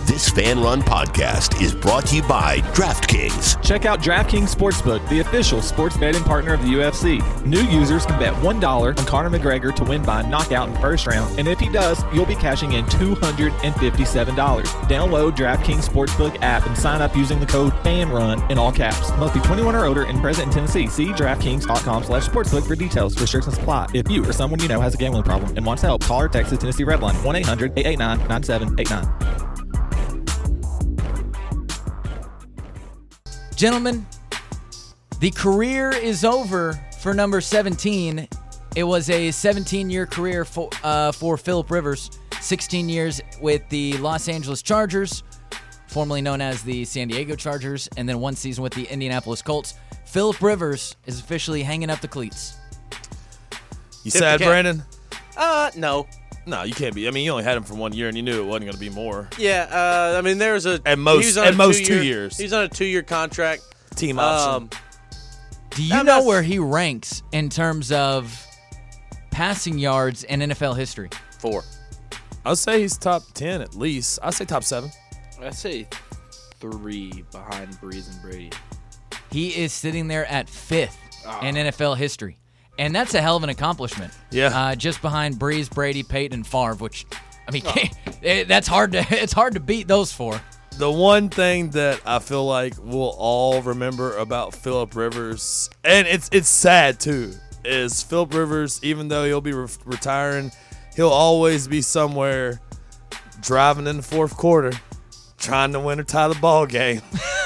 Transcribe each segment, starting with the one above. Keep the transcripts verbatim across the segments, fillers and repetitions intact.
This Fan Run podcast is brought to you by DraftKings. Check out DraftKings Sportsbook, the official sports betting partner of the U F C. New users can bet one dollar on Conor McGregor to win by knockout in the first round, and if he does, you'll be cashing in two hundred fifty-seven dollars. Download DraftKings Sportsbook app and sign up using the code FANRUN in all caps. Must be twenty-one or older and present in Tennessee. See DraftKings.com slash sportsbook for details. Restrictions apply. If you or someone you know has a gambling problem and wants help, call or text the Tennessee Red Line, one eight hundred eight eight nine nine seven eight nine. Gentlemen, the career is over for number seventeen. It was a seventeen-year career for, uh, for Philip Rivers, sixteen years with the Los Angeles Chargers, formerly known as the San Diego Chargers, and then one season with the Indianapolis Colts. Philip Rivers is officially hanging up the cleats. You sad, Brandon? Uh, no. No, you can't be. I mean, you only had him for one year, and you knew it wasn't going to be more. Yeah, uh, I mean, there's a at most at most two, two year, years. He's on a two-year contract. Team option. Um, Do you know where he ranks in terms of passing yards in N F L history? Four. I'd say he's top ten at least. I'd say top seven. I'd say three behind Breeze and Brady. He is sitting there at fifth oh. in N F L history. And that's a hell of an accomplishment. Yeah. Uh, just behind Breeze, Brady, Peyton, and Favre, which, I mean, oh. it, that's hard to it's hard to beat those four. The one thing that I feel like we'll all remember about Philip Rivers, and it's it's sad too, is Philip Rivers, even though he'll be re- retiring, he'll always be somewhere driving in the fourth quarter, trying to win or tie the ball game.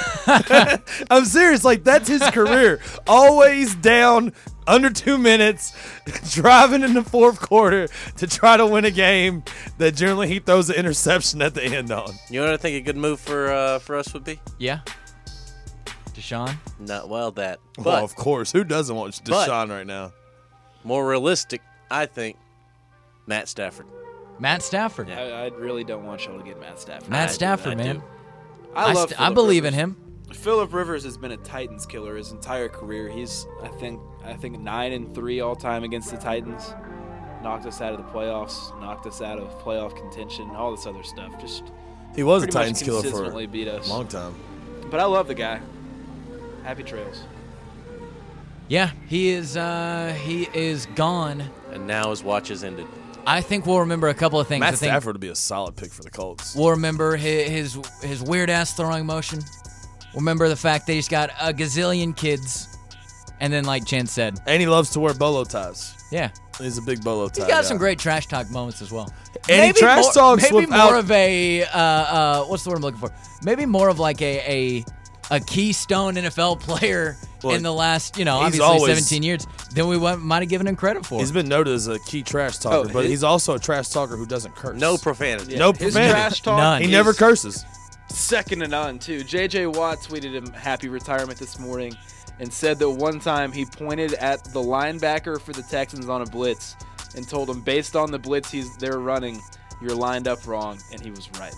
I'm serious. Like, that's his career. Always down under two minutes, driving in the fourth quarter to try to win a game that generally he throws an interception at the end on. You know what I think a good move for uh, for us would be? Yeah. Deshaun? Not well, that. But, well, of course. Who doesn't want Deshaun right now? More realistic, I think, Matt Stafford. Matt Stafford. Yeah. I, I really don't want y'all to get Matt Stafford. Matt I Stafford, do, I man. do. I, I, love st- I believe Rivers. in him. Philip Rivers has been a Titans killer his entire career. He's, I think, I think nine and three all time against the Titans. Knocked us out of the playoffs. Knocked us out of playoff contention. All this other stuff. Just he was a pretty Titans much killer for consistently beat us. a long time. But I love the guy. Happy trails. Yeah, he is. Uh, he is gone. And now his watch has ended. I think we'll remember a couple of things. Matt I think Stafford would be a solid pick for the Colts. We'll remember his his, his weird ass throwing motion. We'll remember the fact that he's got a gazillion kids, and then like Chen said, and he loves to wear bolo ties. Yeah, he's a big bolo tie. He's got guy. some great trash talk moments as well. And maybe he trash more, talks maybe without more of a uh, uh, what's the word I'm looking for? Maybe more of like a a, a keystone N F L player well, in the last, you know, obviously obviously seventeen years than we might have given him credit for. He's been noted as a key trash talker, Oh, but his, he's also a trash talker who doesn't curse. No profanity. Yeah, no his profanity. trash talk. None. He never curses. Second to none, too. J J Watt tweeted him happy retirement this morning and said that one time he pointed at the linebacker for the Texans on a blitz and told him, based on the blitz he's they're running, you're lined up wrong, and he was right.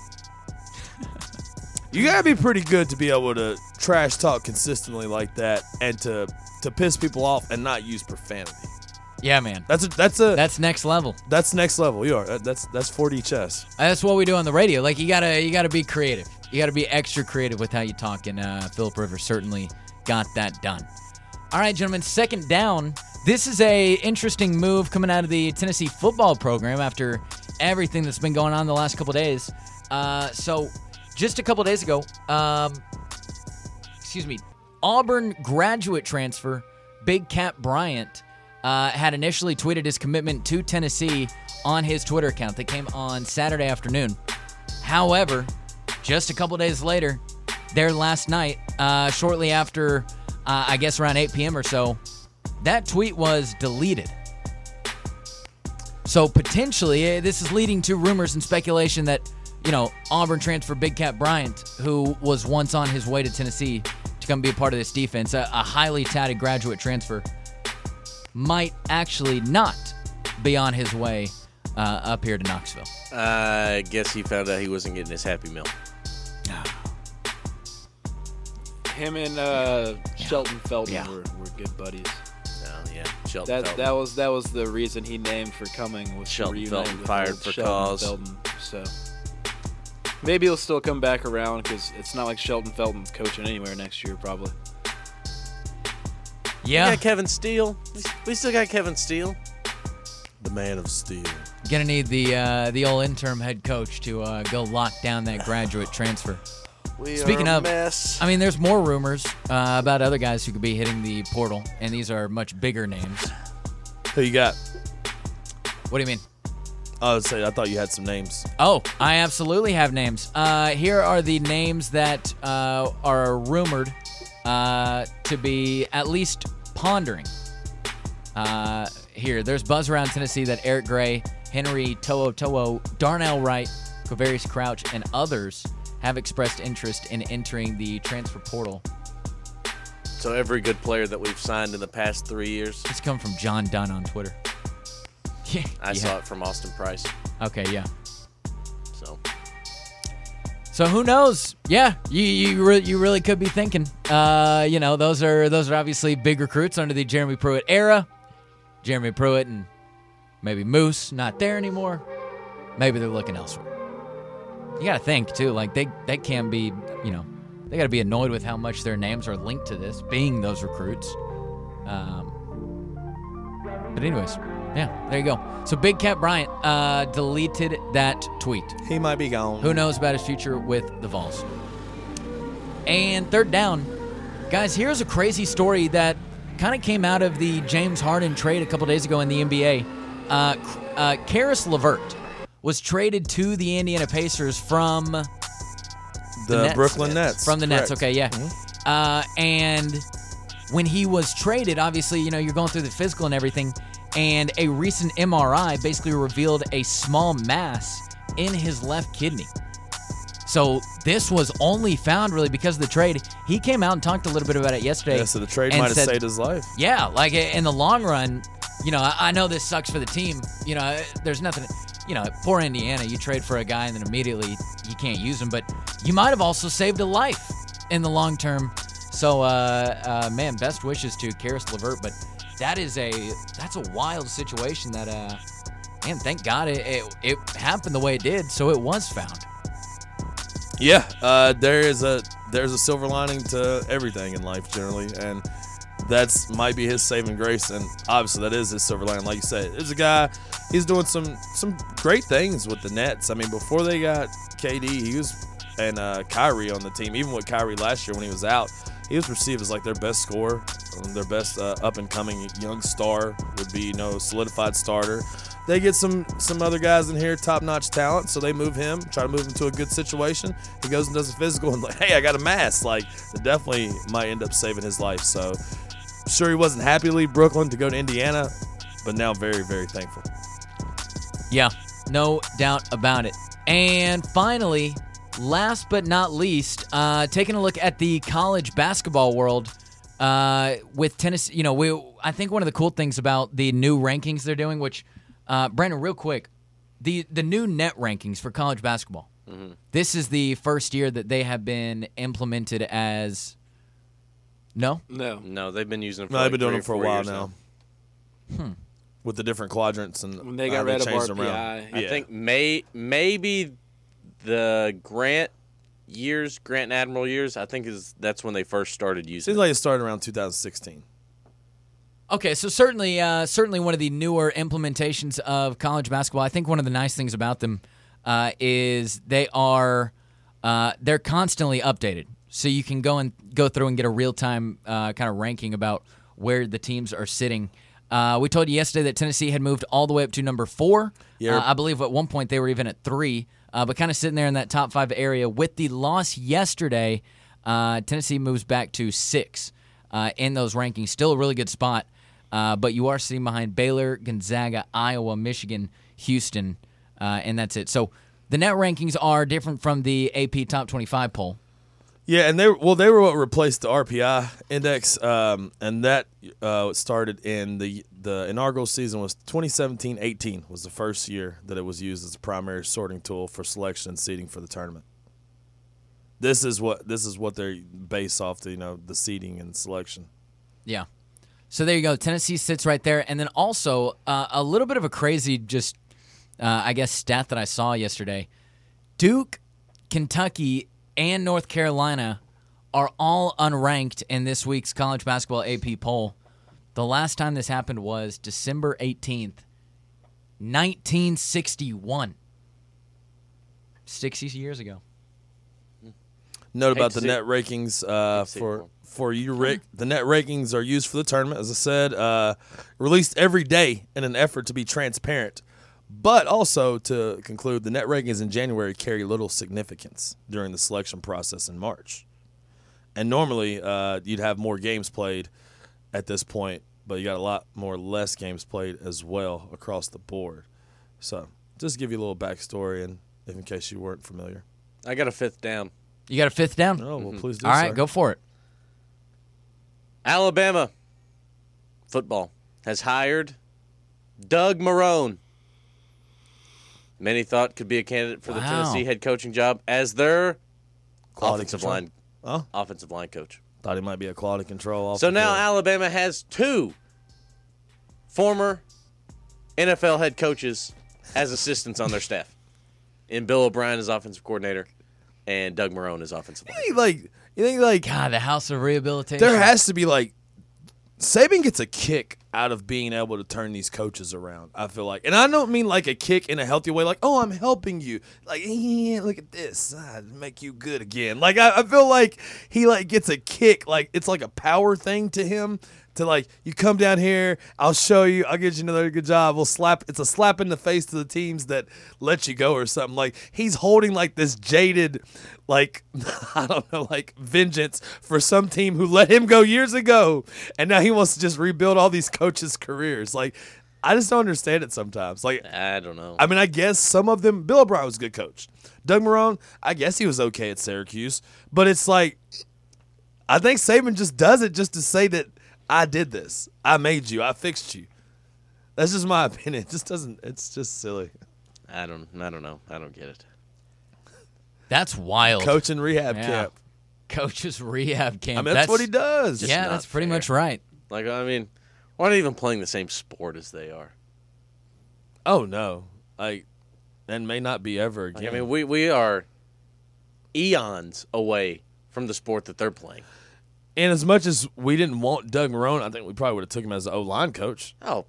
You gotta be pretty good to be able to trash talk consistently like that and to to piss people off and not use profanity. Yeah, man. That's a that's a That's next level. that's next level. You are that, that's that's four D chess. That's what we do on the radio. Like you gotta you gotta be creative. You gotta be extra creative with how you talk, and uh, Philip Rivers certainly got that done. All right, gentlemen, second down. This is a interesting move coming out of the Tennessee football program after everything that's been going on the last couple days. Uh, so just a couple days ago, um, excuse me, Auburn graduate transfer Big Cat Bryant uh, had initially tweeted his commitment to Tennessee on his Twitter account that came on Saturday afternoon. However, just a couple days later, there last night, uh, shortly after, uh, I guess around eight p.m. or so, that tweet was deleted. So potentially, uh, this is leading to rumors and speculation that, you know, Auburn transfer Big Cat Bryant, who was once on his way to Tennessee to come be a part of this defense, a, a highly touted graduate transfer, might actually not be on his way uh, up here to Knoxville. I guess he found out he wasn't getting his Happy Meal. Him and uh, Shelton Felton Yeah. were, were good buddies. No, yeah, Shelton That Felton. that was that was the reason he named for coming was Shelton to reunite Felton with fired old for Shelton cause. Felton. So Maybe he'll still come back around because it's not like Shelton Felton's coaching anywhere next year, probably. Yeah. We got Kevin Steele. We still got Kevin Steele. The man of steel. Gonna need the uh, the old interim head coach to uh, go lock down that graduate transfer. We Speaking are a of, mess. I mean, there's more rumors uh, about other guys who could be hitting the portal, and these are much bigger names. Who you got? What do you mean? I would say I thought you had some names. Oh, I absolutely have names. Uh, here are the names that uh, are rumored uh, to be at least pondering. Uh, here, there's buzz around Tennessee that Eric Gray, Henry To'o To'o, Darnell Wright, Quavarius Crouch, and others have expressed interest in entering the transfer portal. So every good player that we've signed in the past three years. This come from John Dunn on Twitter. Yeah, I yeah. saw it from Austin Price. Okay, yeah. So So who knows? Yeah, you you, re- you really could be thinking. Uh, you know, those are those are obviously big recruits under the Jeremy Pruitt era. Jeremy Pruitt and maybe Moose not there anymore. Maybe they're looking elsewhere. You got to think too. Like they they can be, you know, they got to be annoyed with how much their names are linked to this, being those recruits. Um, but anyways. Yeah, there you go. So Big Cat Bryant uh, deleted that tweet. He might be gone. Who knows about his future with the Vols? And third down, guys, here's a crazy story that kind of came out of the James Harden trade a couple days ago in the N B A. Uh, uh, Karis LeVert was traded to the Indiana Pacers from the, the Nets. Brooklyn Nets. From the Correct. Nets, okay, yeah. Mm-hmm. Uh, and when he was traded, obviously, you know, you're going through the physical and everything. And a recent M R I basically revealed a small mass in his left kidney. So this was only found really because of the trade. He came out and talked a little bit about it yesterday. Yeah, so the trade and might have said, saved his life. Yeah, like in the long run, you know, I, I know this sucks for the team. You know, there's nothing, you know, poor Indiana, you trade for a guy and then immediately you can't use him. But you might have also saved a life in the long term. So, uh, uh, man, best wishes to Karis LeVert. But that is a that's a wild situation that, uh, man, thank God it, it, it happened the way it did, so it was found. Yeah, uh, there is a there's a silver lining to everything in life generally, and that's might be his saving grace, and obviously that is his silver lining. Like you said, there's a guy, he's doing some some great things with the Nets. I mean, before they got K D, he was and uh, Kyrie on the team. Even with Kyrie last year when he was out, he was perceived as like their best scorer, their best uh, up-and-coming young star would be, you know, solidified starter. They get some some other guys in here, top-notch talent, so they move him, try to move him to a good situation. He goes and does a physical and like, hey, I got a mass. Like, it definitely might end up saving his life. So, I'm sure he wasn't happy to leave Brooklyn to go to Indiana, but now very, very thankful. Yeah, no doubt about it. And finally, last but not least, uh, taking a look at the college basketball world uh, with Tennessee. You know, we I think one of the cool things about the new rankings they're doing, which, uh, Brandon, real quick, the, the new net rankings for college basketball. Mm-hmm. This is the first year that they have been implemented as. No? No. No, they've been using them for No, like they've been doing three it for or a four while years now. Hmm. With the different quadrants and When they how got rid of changed them R P I. around. I Yeah. think may maybe the Grant years, Grant and Admiral years, I think is that's when they first started using Seems it. like it started around two thousand sixteen. Okay, so certainly, uh, certainly one of the newer implementations of college basketball. I think one of the nice things about them uh, is they are uh, they're constantly updated, so you can go and go through and get a real time uh, kind of ranking about where the teams are sitting. Uh, we told you yesterday that Tennessee had moved all the way up to number four. Yeah. Uh, I believe at one point they were even at three, uh, but kind of sitting there in that top five area. With the loss yesterday, uh, Tennessee moves back to six uh, in those rankings. Still a really good spot, uh, but you are sitting behind Baylor, Gonzaga, Iowa, Michigan, Houston, uh, and that's it. So the net rankings are different from the A P Top twenty-five poll. Yeah, and they well they were what replaced the R P I index, um, and that uh, started in the the inaugural season was twenty seventeen eighteen was the first year that it was used as a primary sorting tool for selection and seeding for the tournament. This is what this is what they're based off the you know the seeding and selection. Yeah. So there you go. Tennessee sits right there, and then also uh, a little bit of a crazy just uh, I guess stat that I saw yesterday. Duke Kentucky, and North Carolina are all unranked in this week's college basketball A P poll. The last time this happened was December eighteenth, nineteen sixty-one. sixty years ago. Note Hate about to the see net it. rankings uh, Hate to see it for more. for you, Rick. The net rankings are used for the tournament, as I said, uh, released every day in an effort to be transparent. But also to conclude, the net rankings in January carry little significance during the selection process in March. And normally uh, you'd have more games played at this point, but you got a lot more less games played as well across the board. So just to give you a little backstory, and if in case you weren't familiar. I got a fifth down. You got a fifth down? Oh, well, please do. All right, sir. go for it. Alabama football has hired Doug Marrone. Many thought could be a candidate for the Wow. Tennessee head coaching job as their Quality offensive control. line Oh, offensive line coach. thought he might be a quality control. Off So the now field. Alabama has two former N F L head coaches as assistants on their staff. In Bill O'Brien as offensive coordinator and Doug Marrone as offensive line. You think, like you think like God, the House of Rehabilitation. there has to be like Saban gets a kick out of being able to turn these coaches around. I feel like, and I don't mean like a kick in a healthy way, like oh I'm helping you, like yeah, look at this, ah, make you good again. Like I, I feel like he like gets a kick, like it's like a power thing to him. To like you come down here, I'll show you, I'll get you another good job. We'll slap. It's a slap in the face to the teams that let you go or something. Like he's holding like this jaded, like I don't know, like vengeance for some team who let him go years ago, and now he wants to just rebuild all these coaches' careers. Like I just don't understand it sometimes. Like I don't know. I mean, I guess some of them. Bill O'Brien was a good coach. Doug Marrone, I guess he was okay at Syracuse, but it's like I think Saban just does it just to say that. I did this. I made you. I fixed you. That's just my opinion. It just doesn't. It's just silly. I don't. I don't know. I don't get it. That's wild. Coaching rehab Yeah. camp. Coach's rehab camp. I mean, that's, what he does. Just Yeah, not that's pretty fair. much right. Like I mean, why not even playing the same sport as they are? Oh no. Like, and may not be ever Like, again. I mean, we we are eons away from the sport that they're playing. and as much as we didn't want Doug Marrone, I think we probably would have took him as the O line coach. Oh,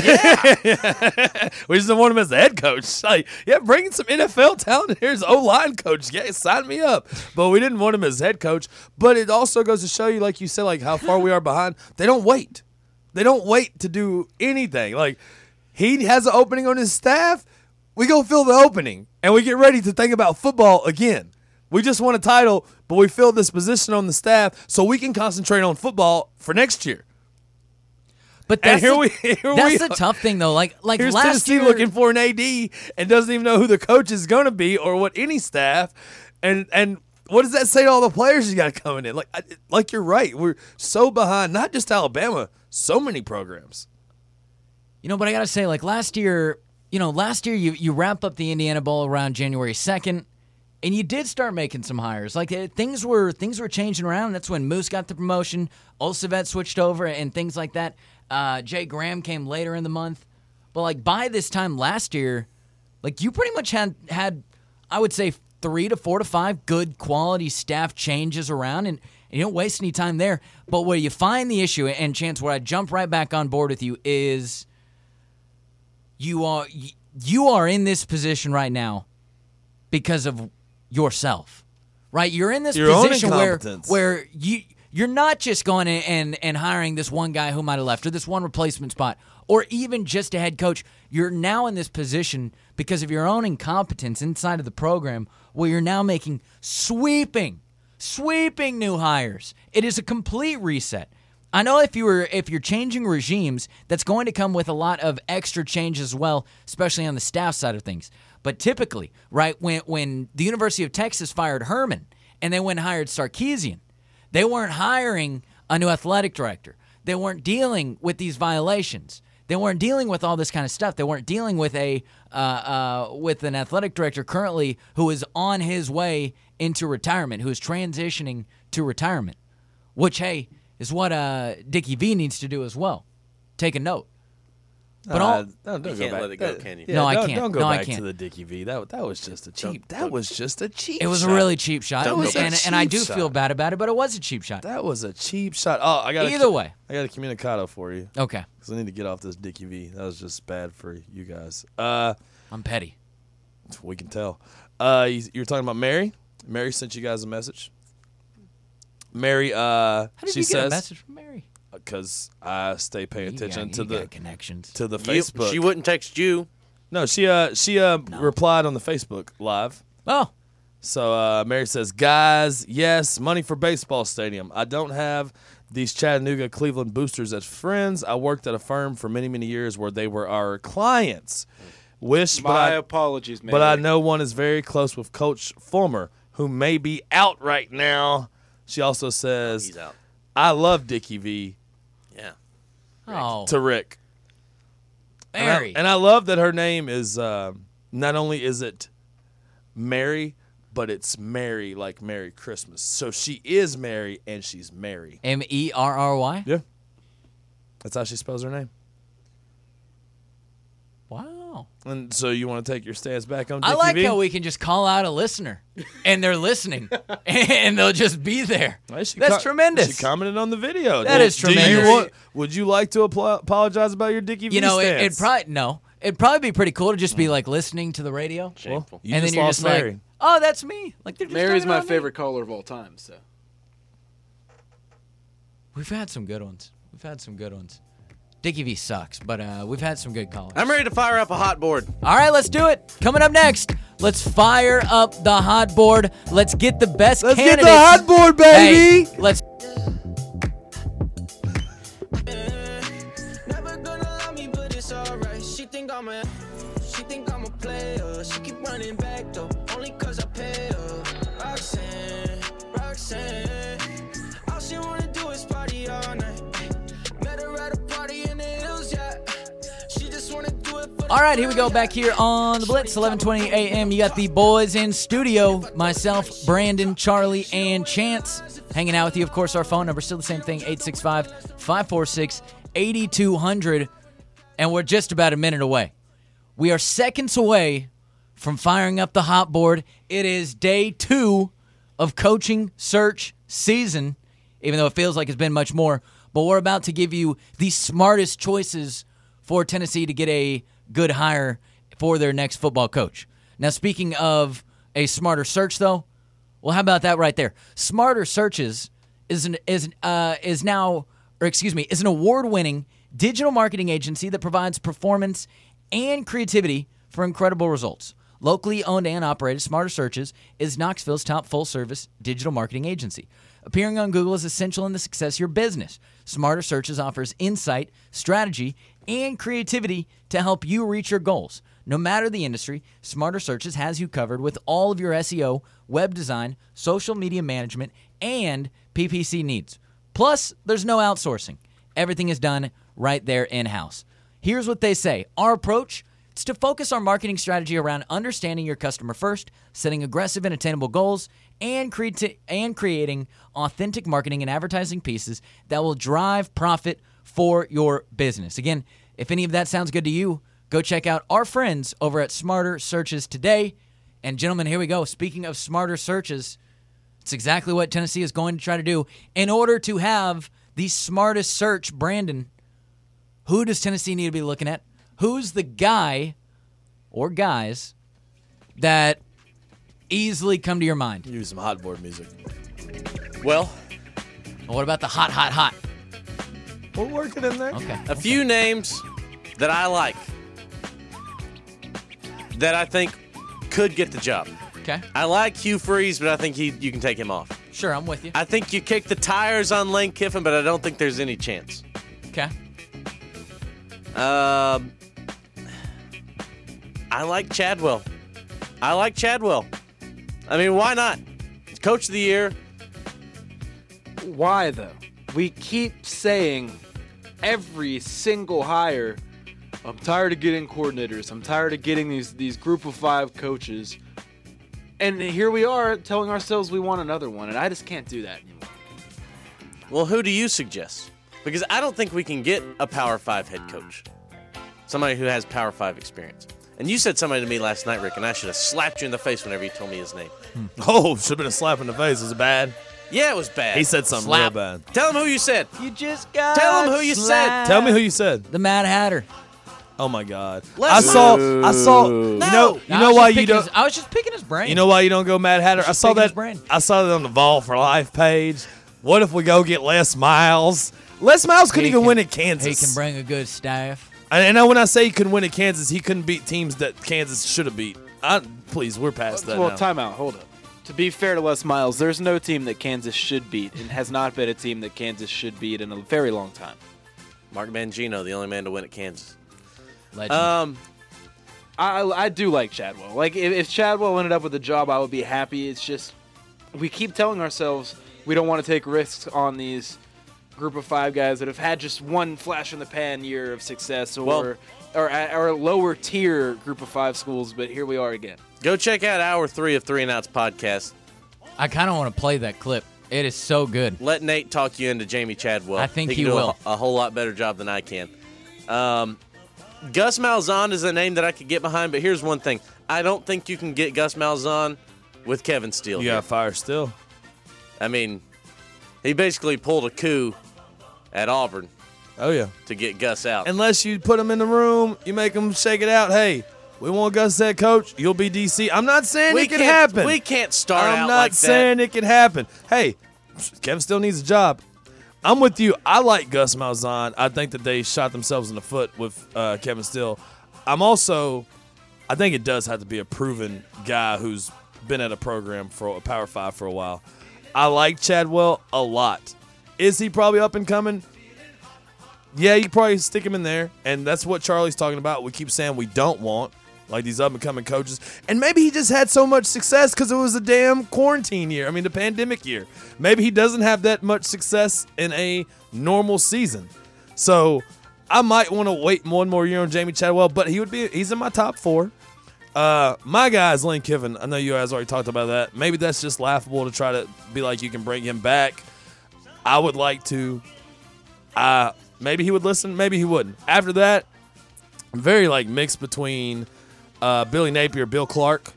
We just didn't want him as the head coach. Like, yeah, bringing some N F L talent. Here's O line coach. Yeah, sign me up. But we didn't want him as head coach. But it also goes to show you, like you said, like how far we are behind. They don't wait. They don't wait to do anything. Like he has an opening on his staff. We go fill the opening, and we get ready to think about football again. We just won a title, but we filled this position on the staff so we can concentrate on football for next year. But And that's here the, we here that's we the are. tough thing though. Like like Here's last Tennessee year, looking for an A D and doesn't even know who the coach is going to be or what any staff. And and what does that say to all the players you got coming in? Like I, like you're right. We're so behind. Not just Alabama. So many programs. You know, but I gotta say, like last year, you know, last year you you wrap up the Indiana Bowl around January second, and you did start making some hires. Like uh, things were things were changing around. That's when Moose got the promotion, Olsevette switched over, and things like that. Uh, Jay Graham came later in the month, but like by this time last year, like you pretty much had had, I would say three to four to five good quality staff changes around, and, and you don't waste any time there. But where you find the issue, and Chance, where I jump right back on board with you is. You are you are in this position right now because of yourself, right? You're in this Your own position where incompetence. where you you're not just going in and and hiring this one guy who might have left or this one replacement spot or even just a head coach. You're now in this position because of your own incompetence inside of the program, where you're now making sweeping, sweeping new hires. It is a complete reset. I know if you were if you're changing regimes, that's going to come with a lot of extra change as well, especially on the staff side of things. But typically, right, when when the University of Texas fired Herman and they went and hired Sarkisian, they weren't hiring a new athletic director. They weren't dealing with these violations. They weren't dealing with all this kind of stuff. They weren't dealing with a uh, uh, with an athletic director currently who is on his way into retirement, who is transitioning to retirement, which, hey, is what uh, Dickie V needs to do as well. Take a note. But Uh, all, don't, don't You go can't back. let it go, That- can you? Yeah, No, I don't, can't. Don't go No, I back can't. to the Dickie V. That that was just a cheap. Don't- that was just a cheap. it was shot. a really cheap shot, Don't go and, back. and, and I Cheap do shot. feel bad about it, but it was a cheap shot. That was a cheap shot. Oh, I got Either a, way. I got a communicado for you Okay, because I need to get off this Dickie V. That was just bad for you guys. Uh, I'm petty. we can tell. Uh, you, you were talking about Mary. Mary sent you guys a message. Mary, uh, How did she you get says, a message from Mary? because I stay paying You attention got- to you the got connections. to the You- Facebook. she wouldn't text you. no, she uh she uh replied on the Facebook live. Oh, So uh, Mary says, guys, yes, money for baseball stadium. I don't have these Chattanooga Cleveland boosters as friends. I worked at a firm for many, many years where they were our clients. Wish, but My I, apologies, man. but I know one is very close with Coach Fulmer, who may be out right now. She also says, He's out. I love Dickie V Yeah. oh, to Rick. And I, Mary. and I love that her name is, um, not only is it Mary, but it's Mary like Merry Christmas. So she is Mary and she's Mary. M E R R Y. Yeah. That's how she spells her name. Wow. And so you want to take your stance back on I Dickie like V? how we can just call out a listener, and they're listening, and they'll just be there. Well, she That's co- tremendous. She commented on the video. That Do- is Do you tremendous. want, would you like to apl- apologize about your Dickie V You know, it, stance? it'd probably no. It'd probably be pretty cool to just be like listening to the radio, Shameful. You and just then you're lost just Mary. like, "Oh, that's me." Like they're just Mary's talking my about me. favorite caller of all time. So We've had some good ones. We've had some good ones. Dickie V sucks, but uh, we've had some good callers. I'm ready to fire up a hot board. All right, let's do it. Coming up next, let's fire up the hot board. Let's get the best Let's get candidates. the hot board, baby. Hey, let's. Never gonna love me, but it's alright. She think I'm a, she think I'm a player. She keep running back though, only cause I pay her. Roxanne, Roxanne, all she wanna do is party all night. Met her at a party in the hills, yeah. She just wanna do it for the All right, here we go. Back here on the Blitz, eleven twenty a.m. You got the boys in studio. Myself, Brandon, Charlie, and Chance hanging out with you. Of course, our phone number still the same thing: eight six five, five four six, eight two zero zero. And we're just about a minute away. We are seconds away from firing up the hot board. It is day two of coaching search season, even though it feels like it's been much more. But we're about to give you the smartest choices for Tennessee to get a good hire for their next football coach. Now, speaking of a smarter search, though, well, how about that right there? Smarter Searches is an, is uh, is now, or excuse me, is an award-winning digital marketing agency that provides performance and creativity for incredible results. Locally owned and operated, Smarter Searches is Knoxville's top full-service digital marketing agency. Appearing on Google is essential in the success of your business. Smarter Searches offers insight, strategy, and creativity to help you reach your goals. No matter the industry, Smarter Searches has you covered with all of your S E O, web design, social media management, and P P C needs. Plus, there's no outsourcing. Everything is done right there in-house. Here's what they say. Our approach is to focus our marketing strategy around understanding your customer first, setting aggressive and attainable goals, and, creati- and creating authentic marketing and advertising pieces that will drive profit for your business. Again, if any of that sounds good to you, go check out our friends over at Smarter Searches today. And gentlemen, here we go. Speaking of Smarter Searches, it's exactly what Tennessee is going to try to do in order to have the smartest search. Brandon, who does Tennessee need to be looking at? Who's the guy or guys that easily come to your mind? Use some hot board music. Well, And what about the hot, hot, hot? We're working in there. Okay. a few names that I like that I think could get the job. Okay. I like Hugh Freeze, but I think he you can take him off. Sure, I'm with you. I think you kick the tires on Lane Kiffin, but I don't think there's any chance. Okay. Um, I like Chadwell. I like Chadwell. I mean, why not? Coach of the year. why though? We keep saying every single hire, I'm tired of getting coordinators. I'm tired of getting these these group of five coaches. And here we are telling ourselves we want another one, and I just can't do that anymore. Well, who do you suggest? Because I don't think we can get a Power Five head coach. somebody who has Power Five experience. And you said somebody to me last night, Rick, and I should have slapped you in the face whenever you told me his name. Oh, should have been a slap in the face. Was it bad? Yeah, it was bad. He said something Slap. real bad. Tell him who you said. You just got Tell him who you said. slapped. Tell me who you said. The Mad Hatter. Oh my God! I Let's- saw. I saw. You No. know. You I know was why just you picking don't. his- I was just picking his brain. You know why you don't go Mad Hatter? I just saw picking his that. brain. I saw that on the Vol for Life page. What if we go get Les Miles? Les Miles couldn't He even can- win at Kansas. He can bring a good staff. And and when I say he couldn't win at Kansas, he couldn't beat teams that Kansas should have beat. I, please, we're past that Well, now. timeout. Hold up. To be fair to Les Miles, there's no team that Kansas should beat, and has not been a team that Kansas should beat in a very long time. Mark Mangino, the only man to win at Kansas. Legend. Um, I, I do like Chadwell. Like, if, if Chadwell ended up with a job, I would be happy. It's just, we keep telling ourselves we don't want to take risks on these group of five guys that have had just one flash in the pan year of success, or Well- or, or lower tier group of five schools, but here we are again. go check out hour three of Three and Outs podcast. I kind of want to play that clip. It is so good. Let Nate talk you into Jamie Chadwell. I think he, he can do will. A, a whole lot better job than I can. Um, Gus Malzahn is a name that I could get behind, but here's one thing. I don't think you can get Gus Malzahn with Kevin Steele. You here. got fire still. I mean, he basically pulled a coup at Auburn Oh yeah. to get Gus out. Unless you put him in the room, you make him shake it out. Hey, we want Gus as head coach. You'll be D C. I'm not saying we it can can't- happen. We can't start I'm out not like saying that. it can happen. Hey, Kevin still needs a job. I'm with you. I like Gus Malzahn. I think that they shot themselves in the foot with uh, Kevin Steele. I'm also, I think it does have to be a proven guy who's been at a program for a Power Five for a while. I like Chadwell a lot. Is he probably up and coming? Yeah, you could probably stick him in there, and that's what Charlie's talking about. We keep saying we don't want, like these up-and-coming coaches. And maybe he just had so much success because it was a damn quarantine year. I mean, the pandemic year. Maybe he doesn't have that much success in a normal season. So I might want to wait one more year on Jamie Chadwell, but he would be he's in my top four. Uh, my guy is Lane Kiffin. I know you guys already talked about that. Maybe that's just laughable to try to be like you can bring him back. I would like to. Uh, maybe he would listen. Maybe he wouldn't. After that, I'm very like mixed between uh, Billy Napier, Bill Clark.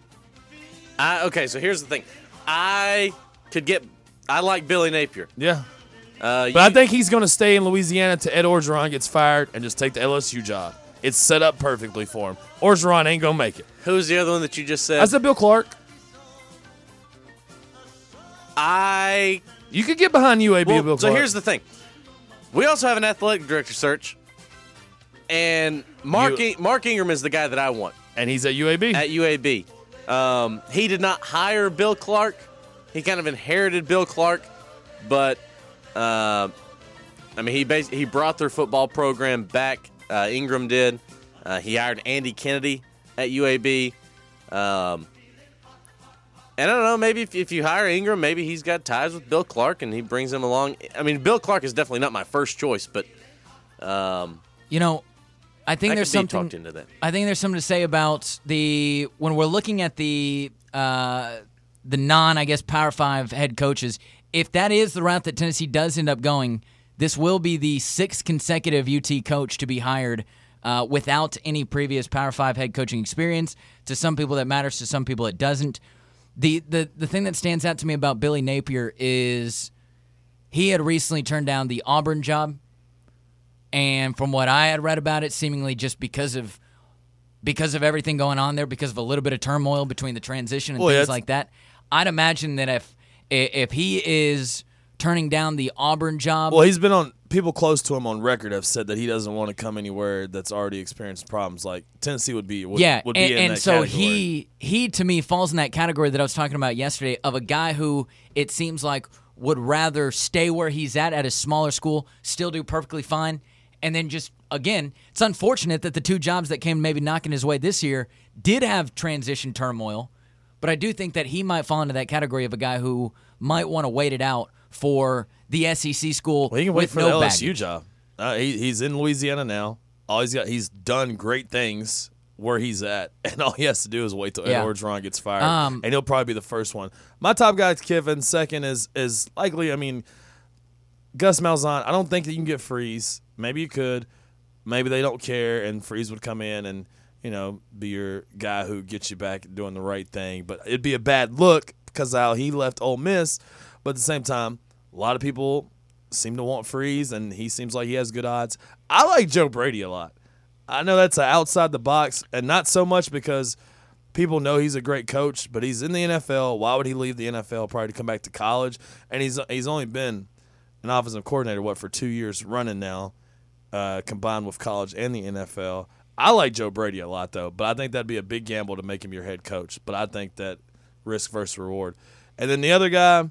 I, okay, so here's the thing. I could get. I like Billy Napier. Yeah. Uh, But I think he's going to stay in Louisiana till Ed Orgeron gets fired and just take the L S U job. It's set up perfectly for him. Orgeron ain't going to make it. who's the other one that you just said? I said Bill Clark. I. You could get behind U A B Well, and Bill so Clark. here's the thing. We also have an athletic director search, and Mark You- In- Mark Ingram is the guy that I want and he's at U A B. at U A B. Um, he did not hire Bill Clark. He kind of inherited Bill Clark, but uh, I mean, he bas- he brought their football program back. Uh, Ingram did. Uh, he hired Andy Kennedy at U A B. Um, and I don't know, maybe if, if you hire Ingram, maybe he's got ties with Bill Clark and he brings him along. I mean, Bill Clark is definitely not my first choice, but um, You know, I think I there's could be something. talked into that. I think there's something to say about the when we're looking at the uh, the non, I guess, Power Five head coaches. If that is the route that Tennessee does end up going, this will be the sixth consecutive U T coach to be hired uh, without any previous Power Five head coaching experience. To some people, that matters. To some people, it doesn't. The the the thing that stands out to me about Billy Napier is he had recently turned down the Auburn job. And from what I had read about it, seemingly just because of because of everything going on there, because of a little bit of turmoil between the transition and Well, things that's- like that, I'd imagine that if if he is turning down the Auburn job, Well, he's been on people close to him on record have said that he doesn't want to come anywhere that's already experienced problems. Like Tennessee would be would, yeah, would be and, in and that so category. he he to me falls in that category that I was talking about yesterday of a guy who it seems like would rather stay where he's at at a smaller school, still do perfectly fine. And then just, again, it's unfortunate that the two jobs that came maybe knocking his way this year did have transition turmoil. But I do think that he might fall into that category of a guy who might want to wait it out for the S E C school Well, he can wait with for no the L S U baggage. job. Uh, he, he's in Louisiana now. All he's got, he's done great things where he's at, and all he has to do is wait till Yeah. Ed Orgeron gets fired, Um, and he'll probably be the first one. My top guy is Kiffin. Second is is likely. I mean, Gus Malzahn. I don't think that you can get Freeze. Maybe you could. maybe they don't care, and Freeze would come in and, you know, be your guy who gets you back doing the right thing. But it'd be a bad look because of how he left Ole Miss. But at the same time, a lot of people seem to want Freeze, and he seems like he has good odds. I like Joe Brady a lot. I know that's outside the box, and not so much because people know he's a great coach, but he's in the N F L. Why would he leave the N F L probably to come back to college? And he's he's only been an offensive coordinator, what, for two years running now, uh, combined with college and the N F L. I like Joe Brady a lot, though, but I think that'd be a big gamble to make him your head coach. But I think that risk versus reward. And then the other guy,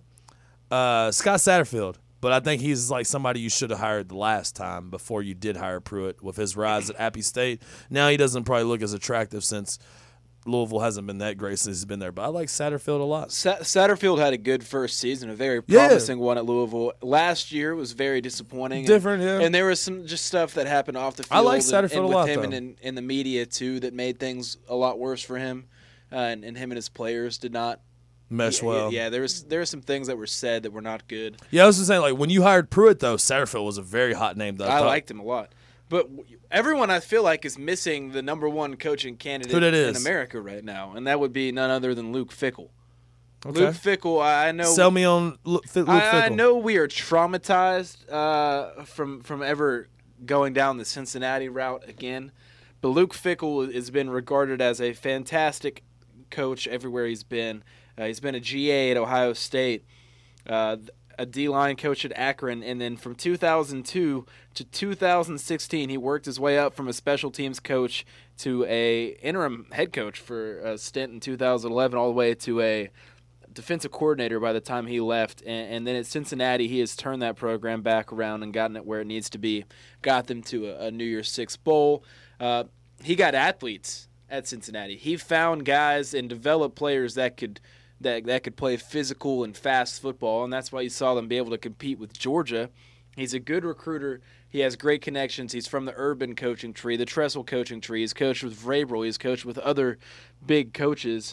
uh, Scott Satterfield. But I think he's like somebody you should have hired the last time before you did hire Pruitt with his rise at Appy State. Now he doesn't probably look as attractive since Louisville hasn't been that great since he's been there. But I like Satterfield a lot. Sa- Satterfield had a good first season, a very Yeah. promising one at Louisville. Last year was very disappointing. and- Different, yeah. And there was some just stuff that happened off the field. I like and- Satterfield and a with lot, him though. and in, in the media, too, that made things a lot worse for him. Uh, and, and him and his players did not Mesh yeah, well. Yeah, there was there were some things that were said that were not good. Yeah, I was just saying, like, when you hired Pruitt, though, Satterfield was a very hot name. That I, I thought. liked him a lot. But w- everyone, I feel like, is missing the number one coaching candidate Who that in is? America right now, and that would be none other than Luke Fickell. Okay. Luke Fickell, I know. Sell me on Lu- Fi- Luke I, I Fickell. know we are traumatized uh, from from ever going down the Cincinnati route again, but Luke Fickell has been regarded as a fantastic coach everywhere he's been. Uh, he's been a G A at Ohio State, uh, a D-line coach at Akron, and then from two thousand two to two thousand sixteen, he worked his way up from a special teams coach to a interim head coach for a stint in two thousand eleven, all the way to a defensive coordinator by the time he left. And, and then at Cincinnati, he has turned that program back around and gotten it where it needs to be, got them to a, a New Year's Six bowl. Uh, he got athletes at Cincinnati. He found guys and developed players that could – that that could play physical and fast football, and that's why you saw them be able to compete with Georgia. He's a good recruiter. He has great connections. He's from the Urban coaching tree, the Tressel coaching tree. He's coached with Vrabel. He's coached with other big coaches.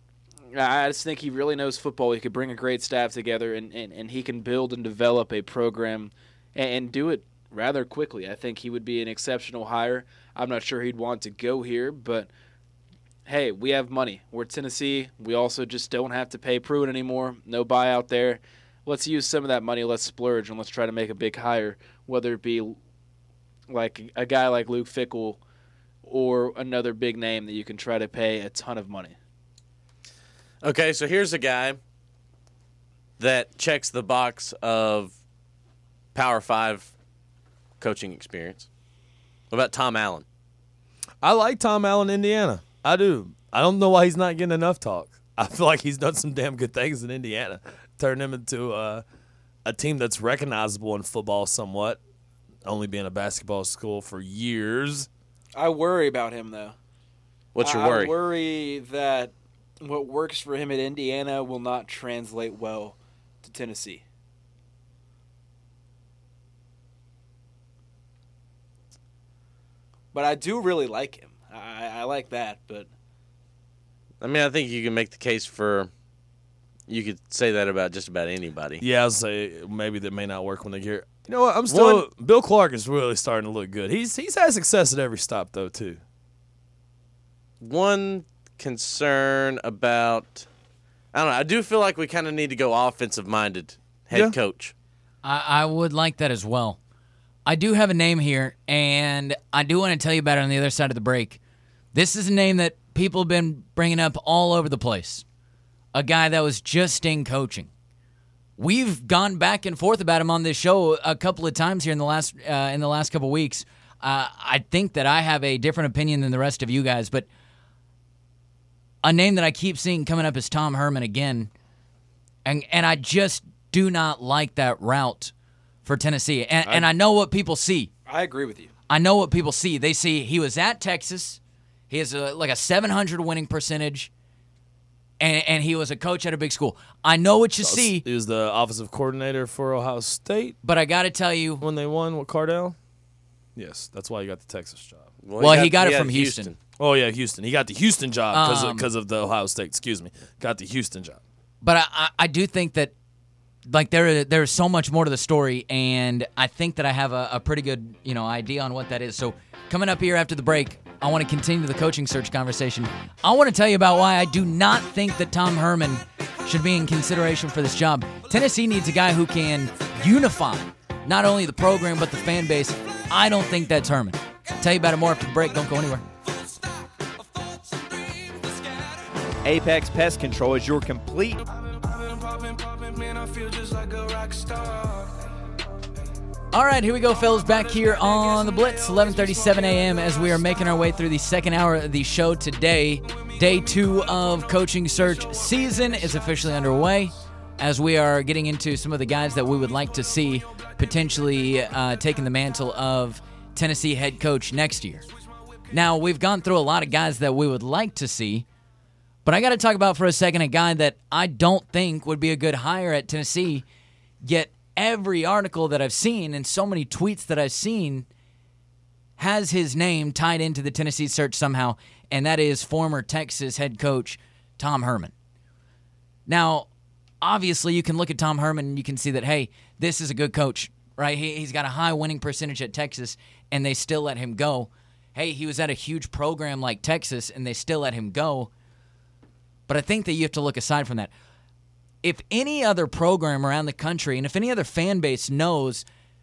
I just think he really knows football. He could bring a great staff together, and, and, and he can build and develop a program and, and do it rather quickly. I think he would be an exceptional hire. I'm not sure he'd want to go here, but hey, we have money. We're Tennessee. We also just don't have to pay Pruitt anymore. No buyout there. Let's use some of that money. Let's splurge, and let's try to make a big hire, whether it be like a guy like Luke Fickell or another big name that you can try to pay a ton of money. Okay, so here's a guy that checks the box of Power Five coaching experience. What about Tom Allen? I like Tom Allen, Indiana. I do. I don't know why he's not getting enough talk. I feel like he's done some damn good things in Indiana. Turned them into uh, a team that's recognizable in football somewhat, only being a basketball school for years. I worry about him, though. What's your I, worry? I worry that what works for him at Indiana will not translate well to Tennessee. But I do really like him. I, I like that, but I mean, I think you can make the case for you could say that about just about anybody. Yeah, I'll say maybe that may not work when they get here. You know what? I'm still One- Bill Clark is really starting to look good. He's he's had success at every stop though too. One concern about I don't know. I do feel like we kind of need to go offensive-minded head Yeah. coach. I, I would like that as well. I do have a name here, and I do want to tell you about it on the other side of the break. This is a name that people have been bringing up all over the place. A guy that was just in coaching. We've gone back and forth about him on this show a couple of times here in the last uh, in the last couple of weeks. Uh, I think that I have a different opinion than the rest of you guys, but a name that I keep seeing coming up is Tom Herman again, and and I just do not like that route for Tennessee. And, and I know what people see. I agree with you. I know what people see. They see he was at Texas. He has a, like a seven hundred winning percentage, and, and he was a coach at a big school. I know what you see, He was the offensive coordinator for Ohio State but I got to tell you, when they won with Cardell. Yes, that's why he got the Texas job. Well, he got it from Houston. Oh yeah, Houston. He got the Houston job because Um, of, 'cause of the Ohio State. Excuse me, got the Houston job. but I, I, I do think that like there there's so much more to the story, and I think that I have a, a pretty good, you know, idea on what that is. So coming up here after the break, I want to continue the coaching search conversation. I want to tell you about why I do not think that Tom Herman should be in consideration for this job. Tennessee needs a guy who can unify not only the program but the fan base. I don't think that's Herman. I'll tell you about it more after the break. Don't go anywhere. Apex Pest Control is your complete All right, here we go, fellas. Back here on the Blitz, eleven thirty-seven a.m. as we are making our way through the second hour of the show today. Day two of coaching search season is officially underway as we are getting into some of the guys that we would like to see potentially uh, taking the mantle of Tennessee head coach next year. Now, we've gone through a lot of guys that we would like to see, but I got to talk about for a second a guy that I don't think would be a good hire at Tennessee, yet every article that I've seen and so many tweets that I've seen has his name tied into the Tennessee search somehow, and that is former Texas head coach Tom Herman. Now, obviously, you can look at Tom Herman and you can see that, hey, this is a good coach, right? He, he's got a high winning percentage at Texas, and they still let him go. Hey, he was at a huge program like Texas, and they still let him go. But I think that you have to look aside from that. If any other program around the country, and if any other fan base knows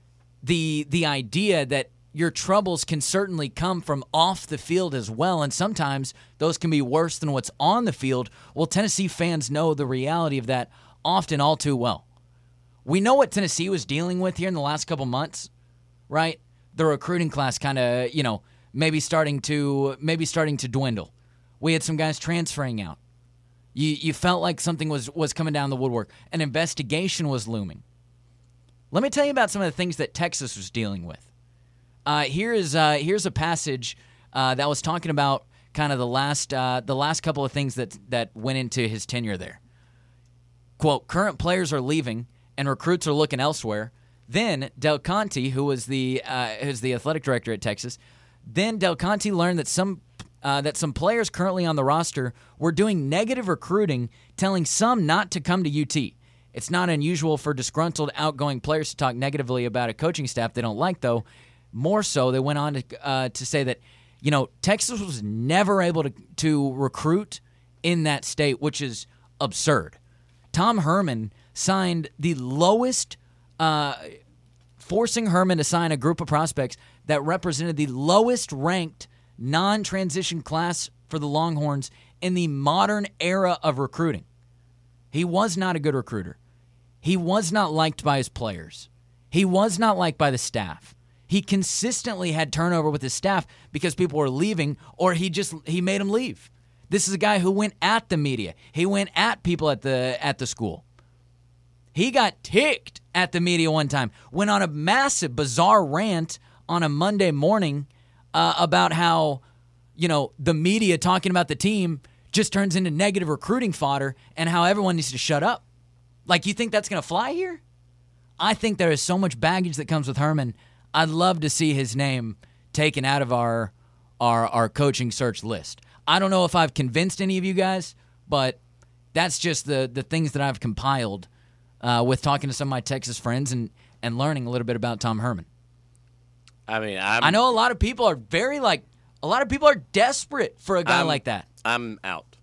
the the idea that your troubles can certainly come from off the field as well, and sometimes those can be worse than what's on the field, well, Tennessee fans know the reality of that often all too well. We know what Tennessee was dealing with here in the last couple months, right? The recruiting class kind of, you know, maybe starting to maybe starting to dwindle. We had some guys transferring out. You you felt like something was, was coming down the woodwork. An investigation was looming. Let me tell you about some of the things that Texas was dealing with. Uh, here is uh, here's a passage uh, that was talking about kind of the last uh, the last couple of things that that went into his tenure there. Quote: current players are leaving and recruits are looking elsewhere. Then Del Conte, who was the uh, who's the athletic director at Texas, then Del Conte learned that some. Uh, that some players currently on the roster were doing negative recruiting, telling some not to come to U T. It's not unusual for disgruntled, outgoing players to talk negatively about a coaching staff they don't like, though. More so, they went on to uh, to say that, you know, Texas was never able to, to recruit in that state, which is absurd. Tom Herman signed the lowest, uh, forcing Herman to sign a group of prospects that represented the lowest ranked non-transition class for the Longhorns in the modern era of recruiting. He was not a good recruiter. He was not liked by his players. He was not liked by the staff. He consistently had turnover with his staff because people were leaving, or he just he made them leave. This is a guy who went at the media. He went at people at the at the school. He got ticked at the media one time, went on a massive, bizarre rant on a Monday morning Uh, about how, you know, the media talking about the team just turns into negative recruiting fodder and how everyone needs to shut up. Like, you think that's going to fly here? I think there is so much baggage that comes with Herman. I'd love to see his name taken out of our our our coaching search list. I don't know if I've convinced any of you guys, but that's just the, the things that I've compiled uh, with talking to some of my Texas friends and, and learning a little bit about Tom Herman. I mean, I'm, I know a lot of people are very, like, a lot of people are desperate for a guy I'm, like that. I'm out.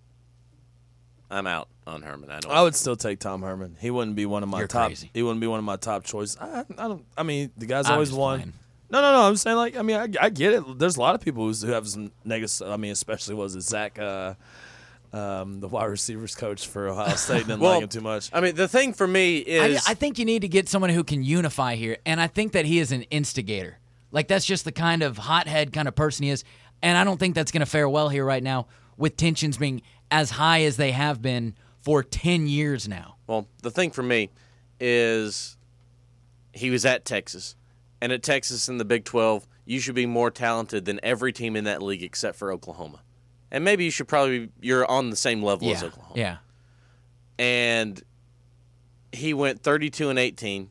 I'm out on Herman. I don't. I would still take Tom Herman. He wouldn't be one of my You're top. crazy. He wouldn't be one of my top choices. I, I don't. I mean, the guy's I'm always just won. playing. No, no, no. I'm saying, like, I mean, I, I get it. There's a lot of people who's, who have some negative. I mean, especially was it Zach, uh, um, the wide receivers coach for Ohio State, didn't well, like him too much. I mean, the thing for me is, I, I think you need to get someone who can unify here, and I think that he is an instigator. Like, that's just the kind of hothead kind of person he is, and I don't think that's going to fare well here right now with tensions being as high as they have been for ten years now. well, the thing for me is he was at Texas, and at Texas in the Big twelve, you should be more talented than every team in that league except for Oklahoma. And maybe you should probably you're on the same level Yeah, as Oklahoma. yeah. And he went thirty-two and eighteen.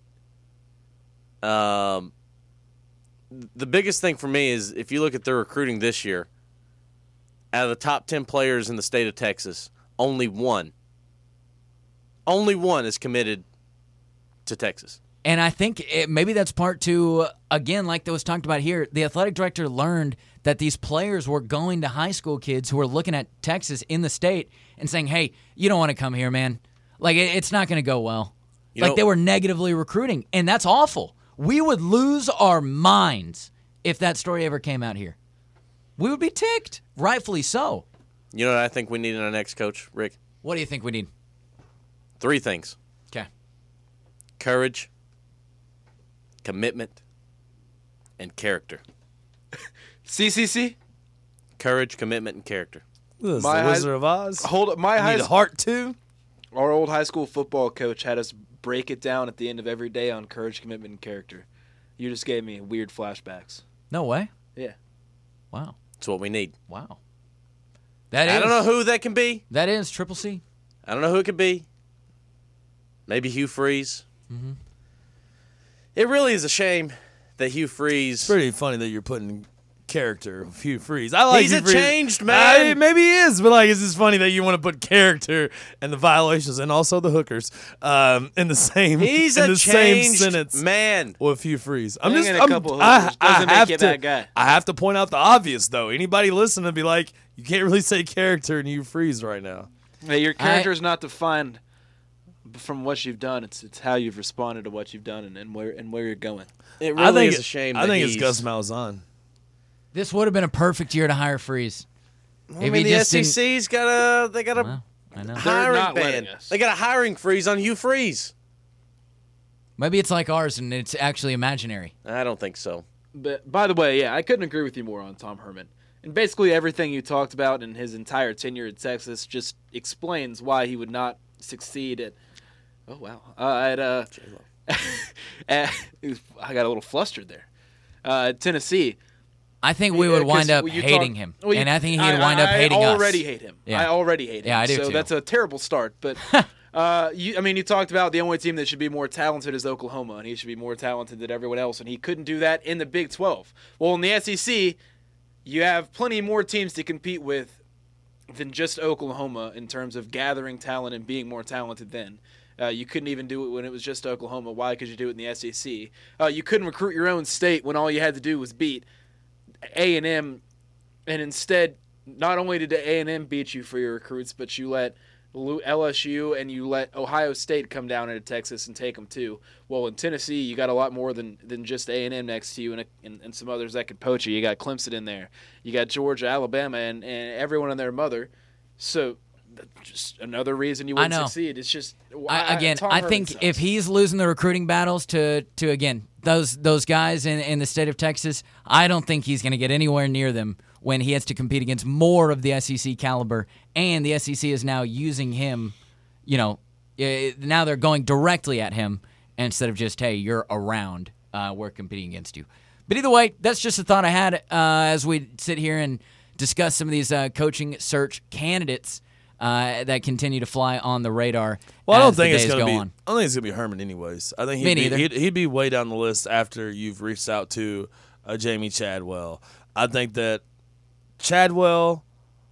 Um, the biggest thing for me is if you look at their recruiting this year, out of the top ten players in the state of Texas, only one, only one is committed to Texas. And I think it, maybe that's part two, again, like that was talked about here. The athletic director learned that these players were going to high school kids who were looking at Texas in the state and saying, hey, you don't want to come here, man. Like, it, it's not going to go well. You like, know, they were negatively recruiting, and that's awful. We would lose our minds if that story ever came out here. We would be ticked, rightfully so. You know what I think we need in our next coach, Rick? What do you think we need? Three things. Okay. Courage, commitment, and character. C C C? Courage, commitment, and character. This is My the high- Wizard of Oz. Hold up. My You high need a heart too. Our old high school football coach had us break it down at the end of every day on courage, commitment, and character. You just gave me weird flashbacks. No way. Yeah. Wow. That's what we need. Wow. That is. I don't know who that can be. That is Triple C. I don't know who it could be. Maybe Hugh Freeze. Mm-hmm. It really is a shame that Hugh Freeze. It's pretty funny that you're putting character of Hugh Freeze. I like He's Hugh a Freeze. changed man. I- maybe he is, but like it's just funny that you want to put character and the violations and also the hookers um, in the same. He's in a the same changed sentence man. with Hugh Freeze. I'm Hanging just. a I'm, couple I, hookers I doesn't make have you a to. bad guy. I have to point out the obvious though. Anybody listening to be like, you can't really say character in Hugh Freeze right now. Hey, your character is not defined from what you've done. It's it's how you've responded to what you've done and, and where and where you're going. It really I think is it- a shame. I that think it's he's- Gus Malzahn. This would have been a perfect year to hire Freeze. I If mean, he the just S E C's got a they got a Well, I know. They're hiring not ban. letting us. They got a hiring freeze on Hugh Freeze. Maybe it's like ours and it's actually imaginary. I don't think so. But by the way, yeah, I couldn't agree with you more on Tom Herman. And basically everything you talked about in his entire tenure at Texas just explains why he would not succeed at. Oh wow! Uh, at uh, at, I got a little flustered there. Uh, at Tennessee. I think we Yeah, would 'cause wind up you hating talk- him, well, you- and I think he would wind up I hating us. I already hate him. Yeah. I already hate him. Yeah, I do So too. that's a terrible start. But uh, you, I mean, you talked about the only team that should be more talented is Oklahoma, and he should be more talented than everyone else, and he couldn't do that in the Big twelve. Well, in the S E C, you have plenty more teams to compete with than just Oklahoma in terms of gathering talent and being more talented than. Uh, you couldn't even do it when it was just Oklahoma. Why could you do it in the S E C? Uh, you couldn't recruit your own state when all you had to do was beat A and M, and instead, not only did A and M beat you for your recruits, but you let L S U and you let Ohio State come down into Texas and take them too. Well, in Tennessee, you got a lot more than, than just A and M next to you and, a, and and some others that could poach you. You got Clemson in there. You got Georgia, Alabama, and, and everyone and their mother. So just another reason you I wouldn't know. succeed. It's just I, again, Tom I Herman think sucks. if he's losing the recruiting battles to to again those those guys in, in the state of Texas, I don't think he's going to get anywhere near them when he has to compete against more of the S E C caliber, and the S E C is now using him. You know, eh, now they're going directly at him instead of just, hey, you're around. Uh, we're competing against you. But either way, that's just a thought I had uh, as we sit here and discuss some of these uh, coaching search candidates uh, that continue to fly on the radar. Well, I don't as the think it's days gonna go be. on. I don't think it's gonna be Herman, anyways. I think Me he'd be, neither. he'd, he'd be way down the list after you've reached out to uh, Jamie Chadwell. I think that Chadwell.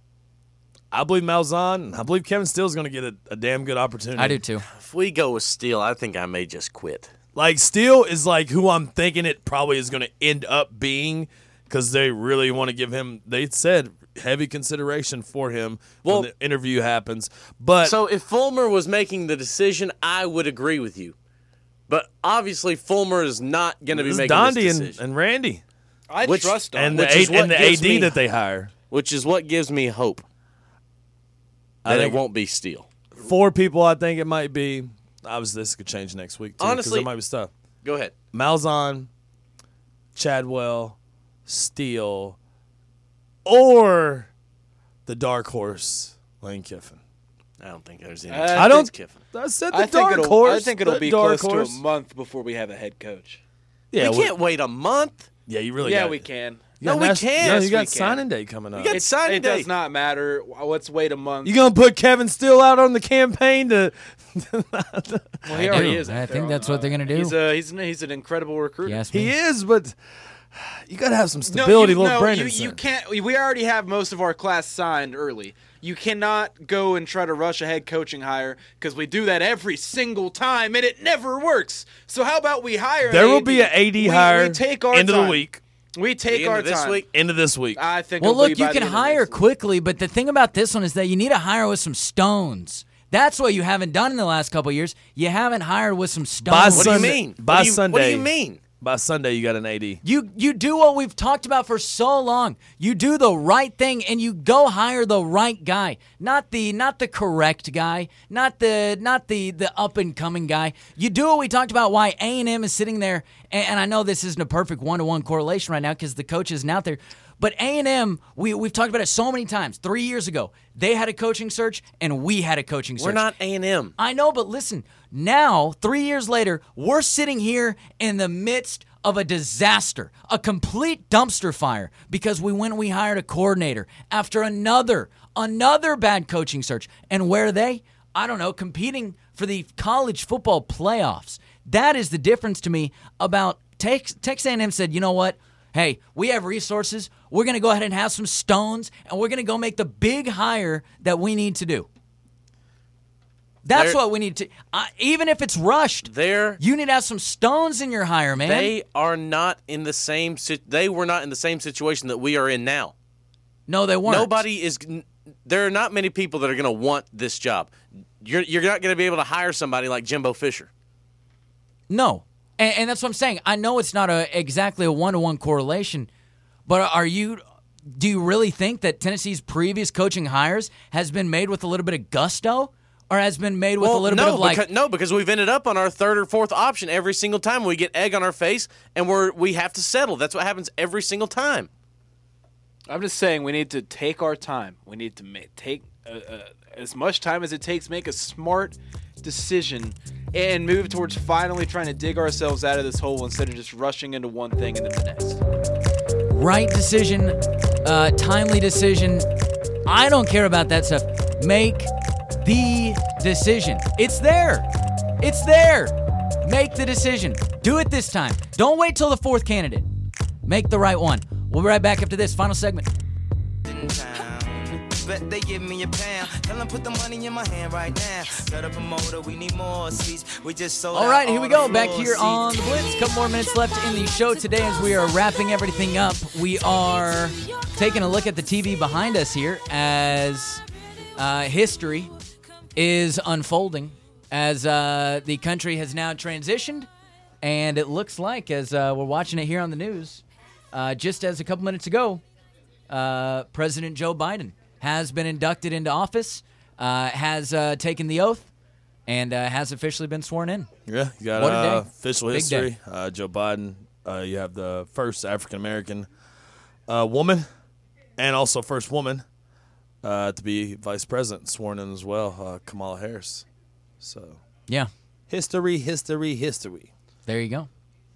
I believe Malzahn. and I believe Kevin Steele's gonna get a, a damn good opportunity. I do too. If we go with Steele, I think I may just quit. Like Steele is like who I'm thinking it probably is gonna end up being because they really want to give him. They said heavy consideration for him Well- when the interview happens. But So if Fulmer was making the decision, I would agree with you. But obviously, Fulmer is not going to be it's making Dondi this and, decision, and Randy I which- trust him. and the Which is A- what and the gives A D me- that they hire. which is what gives me hope I that it think- won't be Steele. Four people, I think it might be. Obviously, this could change next week, too, 'cause Honestly- there might be stuff. Go ahead. Malzahn, Chadwell, Steele, or the dark horse, Lane Kiffin. I don't think there's any. Uh, chance I don't- it's Kiffin. I said the I think dark it'll. horse. I think it'll the be dark close horse. to a month before we have a head coach. Yeah, we can't wait a month. Yeah, you really. yeah, got we can. You got No, we nas- can't. No, Yes, you we got can. signing day coming up. got It's, signing it day. does not matter. Let's wait a month. You gonna put Kevin Steele out on the campaign to? well, he I already do. is. out I there think on that's the- what they're gonna do. He's a he's an, he's an incredible recruiter. Yes, he is, but You got to have some No, stability, you, little no, Brandon. you, you can't. We already have most of our class signed early. You cannot go and try to rush a head coaching hire because we do that every single time and it never works. So how about we hire? There an will A D? be an A D we, hire we take our end of time. the week. We take The end our of this time. week? End of this week. I think. Well, it'll be look, you by can the end of hire next week. quickly, but the thing about this one is that you need to hire with some stones. That's what you haven't done in the last couple of years. You haven't hired with some stones. By What do you Sunday- mean? by what do you, Sunday. What do you mean? By Sunday, you got an A D. You you do what we've talked about for so long. You do the right thing and you go hire the right guy, not the not the correct guy, not the not the the up and coming guy. You do what we talked about. Why A and M is sitting there, and, and I know this isn't a perfect one to one correlation right now because the coach isn't out there. But A and M, we we've talked about it so many times. Three years ago, they had a coaching search and we had a coaching search. We're not A and M. I know, but listen, now, three years later, we're sitting here in the midst of a disaster, a complete dumpster fire, because we went and we hired a coordinator after another, another bad coaching search. And where are they? I don't know, competing for the college football playoffs. That is the difference to me about Tex- Texas A and M said, you know what? Hey, we have resources. We're going to go ahead and have some stones, and we're going to go make the big hire that we need to do. That's They're- what we need to. Uh, even if it's rushed, They're you need to have some stones in your hire, man. they are not in the same. si- They were not in the same situation that we are in now. no, they weren't. Nobody is. There are not many people that are going to want this job. You're you're not going to be able to hire somebody like Jimbo Fisher. No, and, and that's what I'm saying. I know it's not a exactly a one to one correlation, but are you? Do you really think that Tennessee's previous coaching hires has been made with a little bit of gusto? Or has been made with well, a little no, bit of like because, no, because we've ended up on our third or fourth option every single time. We get egg on our face, and we're we have to settle. That's what happens every single time. I'm just saying we need to take our time. We need to make, take uh, uh, as much time as it takes, make a smart decision, and move towards finally trying to dig ourselves out of this hole instead of just rushing into one thing and then the next. right decision, uh, timely decision. I don't care about that stuff. Make the decision. It's there. It's there. Make the decision. Do it this time. Don't wait till the fourth candidate. Make the right one. We'll be right back after this final segment. Bet they give me a pound. Tell them put the money in my hand right now. Set up a motor, we need more seats. We just sold All out right, here all we the go. Back floor here on the seats. Blitz. Couple more minutes left in the show today as we are wrapping everything up. We are taking a look at the T V behind us here as uh, history is unfolding, as uh, the country has now transitioned, and it looks like, as uh, we're watching it here on the news, uh, just as a couple minutes ago, uh, President Joe Biden has been inducted into office, uh, has uh, taken the oath, and uh, has officially been sworn in. Yeah, you got What a uh, day. official Big history. day. Uh, Joe Biden. Uh, you have the first African American uh, woman, and also first woman uh, to be vice president, sworn in as well, uh, Kamala Harris. So Yeah, history, history, history. there you go.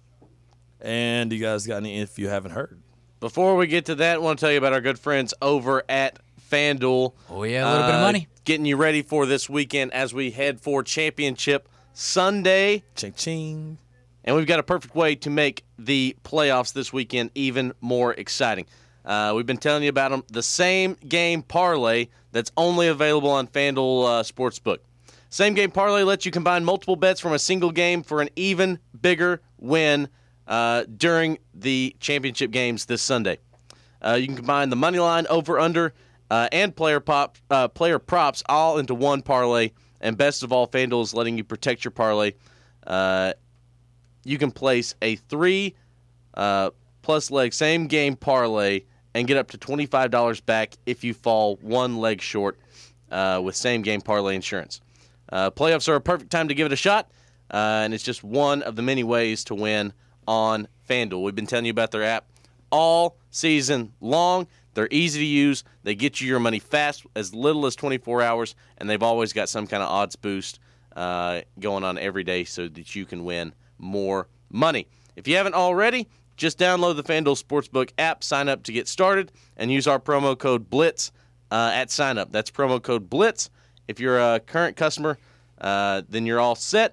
And you guys got any? If you haven't heard, Before we get to that, I want to tell you about our good friends over at FanDuel. Oh, yeah, a little bit of Uh, money. Getting you ready for this weekend as we head for Championship Sunday. ching ching. And we've got a perfect way to make the playoffs this weekend even more exciting. Uh, we've been telling you about them. The same game parlay that's only available on FanDuel uh, Sportsbook. Same game parlay lets you combine multiple bets from a single game for an even bigger win uh, during the championship games this Sunday. Uh, you can combine the money line, over, under, uh, and player pop, uh, player props all into one parlay. And best of all, FanDuel is letting you protect your parlay. Uh, you can place a three uh, plus leg same game parlay and get up to twenty-five dollars back if you fall one leg short uh, with same game parlay insurance. Uh, playoffs are a perfect time to give it a shot, uh, and it's just one of the many ways to win on FanDuel. We've been telling you about their app all season long. They're easy to use. They get you your money fast, as little as twenty-four hours, and they've always got some kind of odds boost uh, going on every day so that you can win more money. If you haven't already, just download the FanDuel Sportsbook app, sign up to get started, and use our promo code BLITZ uh, at sign up. That's promo code BLITZ. If you're a current customer, uh, then you're all set.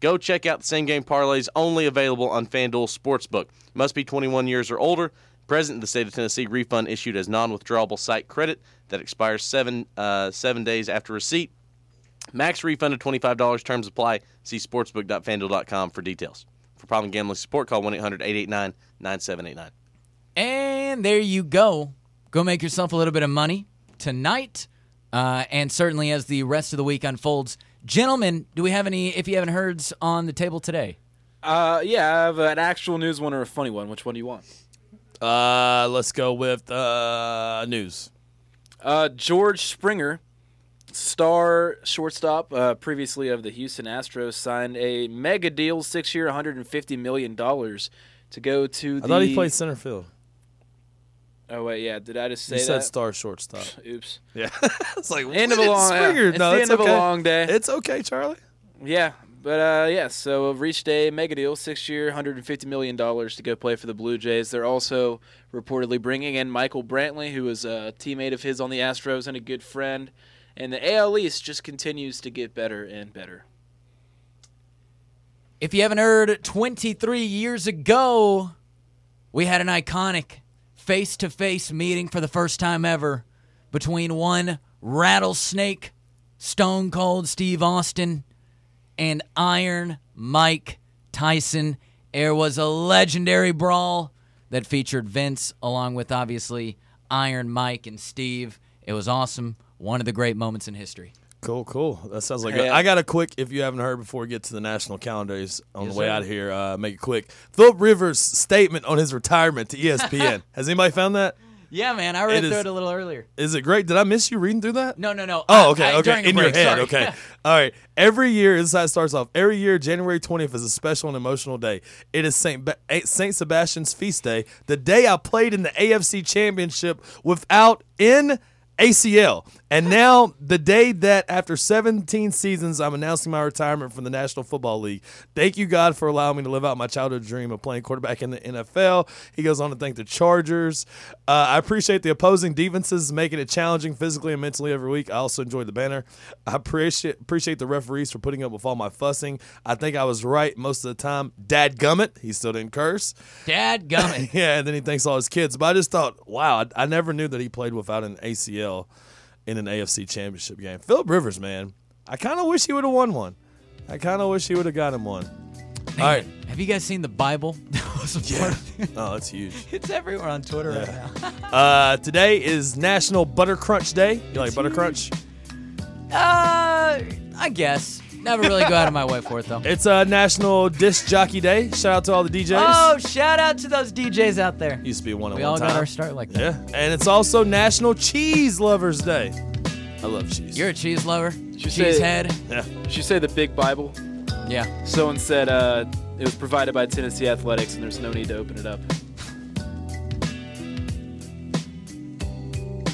Go check out the same-game parlays only available on FanDuel Sportsbook. Must be twenty-one years or older. Present in the state of Tennessee. Refund issued as non-withdrawable site credit that expires seven uh, seven days after receipt. Max refund of twenty-five dollars. Terms apply. See sportsbook dot fanduel dot com for details. For problem gambling support, call one eight hundred eight eight nine nine seven eight nine. And there you go. Go make yourself a little bit of money tonight, uh, and certainly as the rest of the week unfolds. Gentlemen, do we have any, if you haven't heard, on the table today? Uh, yeah, I have an actual news one or a funny one. Which one do you want? Uh, let's go with uh, news. Uh, George Springer, star shortstop, uh, previously of the Houston Astros, signed a mega deal, six-year, one hundred fifty million dollars to go to the... I thought he played center field. Oh, wait, yeah. Did I just say you that? said star shortstop. Oops. Yeah. It's like, end of a long, Springer? It's No, the it's end okay. of a long day. It's okay, Charlie. Yeah, but uh, yeah, so reached a mega deal, six-year, one hundred fifty million dollars to go play for the Blue Jays. They're also reportedly bringing in Michael Brantley, who is a teammate of his on the Astros and a good friend. And the A L East just continues to get better and better. If you haven't heard, twenty-three years ago, we had an iconic face-to-face meeting for the first time ever between one rattlesnake, Stone Cold Steve Austin, and Iron Mike Tyson. There was a legendary brawl that featured Vince along with, obviously, Iron Mike and Steve. It was awesome. One of the great moments in history. Cool, cool. That sounds like Hey, good. uh, I got a quick, if you haven't heard before we get to the national calendars on Yes, the way sir. out of here, uh, make it quick. Philip Rivers' statement on his retirement to E S P N. Has anybody found that? Yeah, man. I read It through is- it a little earlier. Is it great? Did I miss you reading through that? No, no, no. Oh, I- okay, I- okay. during a In your break, head, sorry. okay. All right. Every year, this is how it starts off. Every year, January twentieth is a special and emotional day. It is Saint Ba- Saint Sebastian's feast day, the day I played in the A F C Championship without in A C L. And now, the day that after seventeen seasons, I'm announcing my retirement from the National Football League. Thank you, God, for allowing me to live out my childhood dream of playing quarterback in the N F L. He goes on to thank the Chargers. Uh, I appreciate the opposing defenses making it challenging physically and mentally every week. I also enjoyed the banner. I appreciate appreciate the referees for putting up with all my fussing. I think I was right most of the time. Dadgummit. He still didn't curse. Dadgummit. Yeah, and then he thanks all his kids. But I just thought, wow, I, I never knew that he played without an A C L in an A F C Championship game. Philip Rivers, man, I kind of wish he would have won one. I kind of wish he would have got him one. Man, All right. Have you guys seen the Bible? That was a part of- Oh, that's huge. It's everywhere on Twitter right now. Uh, today is National Butter Crunch Day. You like Butter Crunch? Uh, I guess. Never really go out of my way for it, though. It's uh, National Disc Jockey Day. Shout out to all the D Js. Oh, shout out to those D Js out there. Used to be one at We one all time. got our start like that. Yeah, and it's also National Cheese Lovers Day. I love cheese. You're a cheese lover. you Cheese say- head. yeah. Did you say the big Bible? Yeah. Someone said uh, it was provided by Tennessee Athletics, and there's no need to open it up.